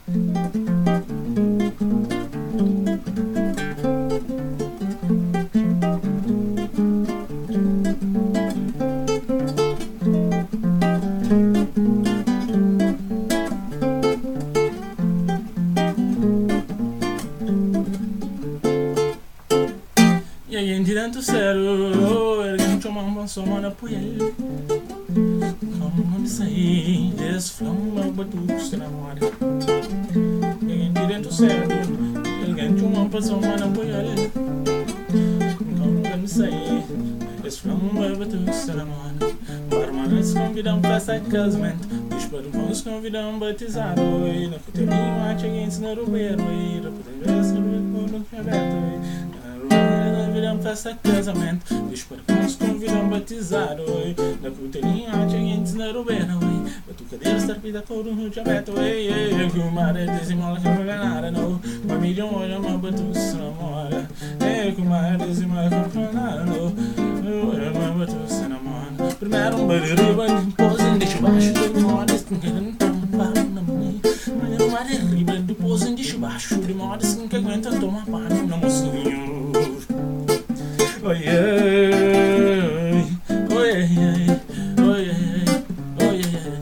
E aí em direto sério, erguendo tua mão, só manda por ele. Como me sair, desflama o batuque, se namora. E aí em direto sério, erguendo tua mão, só manda por ele. Como me sair, desflama o batuque, se namora. Barmanos convidam pra essa casamento. Os padrões convidam batizado. E na cotelinha, a cheguei ensinar o beiro. E na cotelinha, no aberto. Convidam pra essa casamento. Os padrões convidam batizado. Na cotelinha, a cheguei ensinar o beiro. Batucadeira, estarpida, todo no diabeto. Que o mar é desimala, que não é nada, não. Família, olha, uma batuque se namora. Que o mar é desimala, que não é nada, não. Uma batuque se namora. Primeiro bariba, posing, deixa baixo de modas, que aguentam paro na mãe. Primeiro bariba, posing, deixa baixo de modas, que aguentam tomar paro na mocinho. Oi, oi, oi, oi, oi, oi,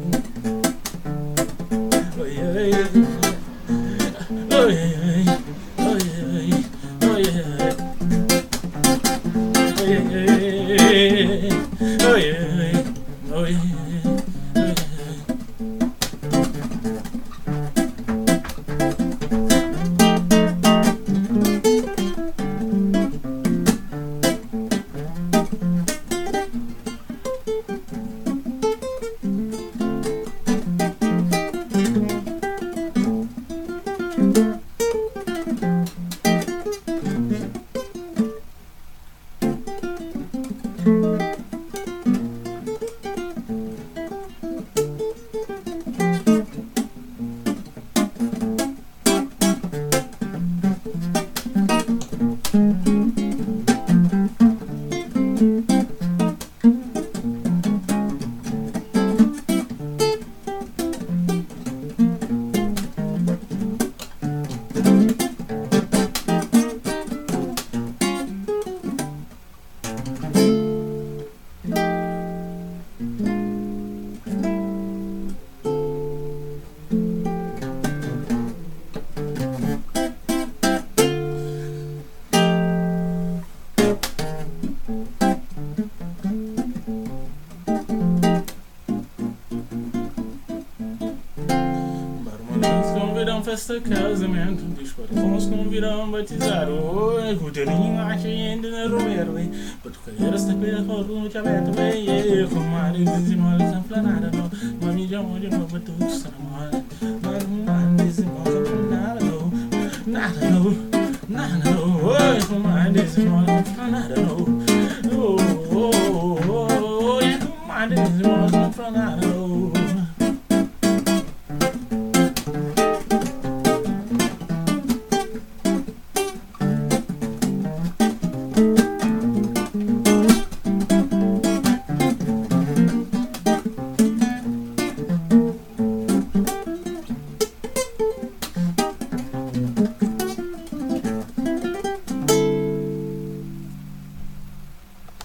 Convidam festa casamento, os padrões convidam batizado. Oi, cotelinho, acha ainda na Romero. Batucadeira, estarpida, todo no diabeto. Com marido, desimala, sanflanada. Família, onde não batuque, se namora. Mas desimala, sanflanada. Nada, não, nada, não. Oi, com marido, desimala, sanflanada. Oh, oh, oh, oh, oh, com marido, desimala, sanflanada.